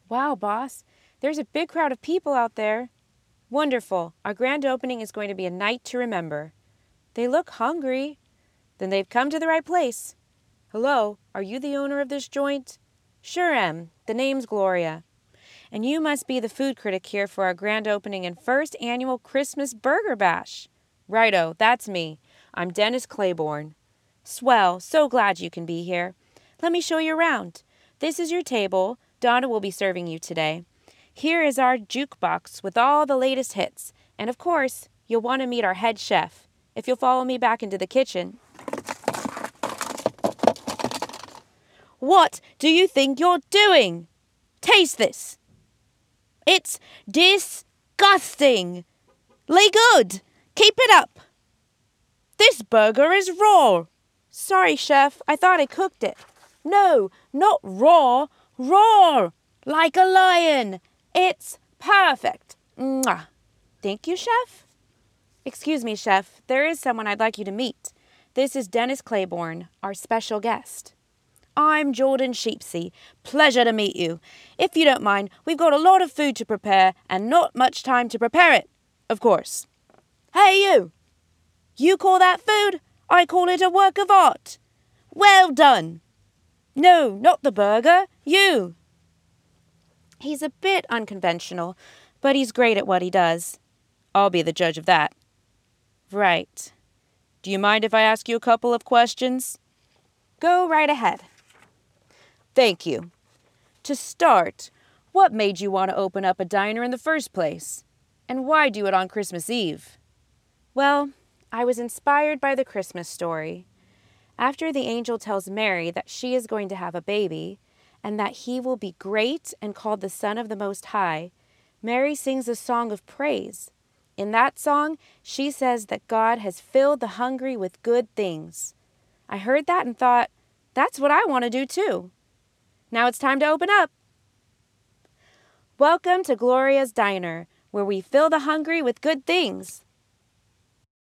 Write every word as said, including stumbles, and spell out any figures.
Wow, boss. There's a big crowd of people out there. Wonderful. Our grand opening is going to be a night to remember. They look hungry. Then they've come to the right place. Hello, are you the owner of this joint? Sure am. The name's Gloria. And you must be the food critic here for our grand opening and first annual Christmas Burger Bash. Righto, that's me. I'm Dennis Claiborne. Swell, so glad you can be here. Let me show you around. This is your table. Donna will be serving you today. Here is our jukebox with all the latest hits. And of course, you'll want to meet our head chef. If you'll follow me back into the kitchen. What do you think you're doing? Taste this. It's disgusting. Lay good. Keep it up. This burger is raw. Sorry, chef. I thought I cooked it. No, not raw. Raw. Like a lion. It's perfect. Mwah. Thank you, chef. Excuse me, chef. There is someone I'd like you to meet. This is Dennis Claiborne, our special guest. I'm Jordan Sheepsey. Pleasure to meet you. If you don't mind, we've got a lot of food to prepare and not much time to prepare it, of course. Hey, you! You call that food? I call it a work of art. Well done. No, not the burger. You. He's a bit unconventional, but he's great at what he does. I'll be the judge of that. Right. Do you mind if I ask you a couple of questions? Go right ahead. Thank you. To start, what made you want to open up a diner in the first place? And why do it on Christmas Eve? Well, I was inspired by the Christmas story. After the angel tells Mary that she is going to have a baby and that he will be great and called the Son of the Most High, Mary sings a song of praise. In that song, she says that God has filled the hungry with good things. I heard that and thought, that's what I want to do too. Now it's time to open up. Welcome to Gloria's Diner, where we fill the hungry with good things.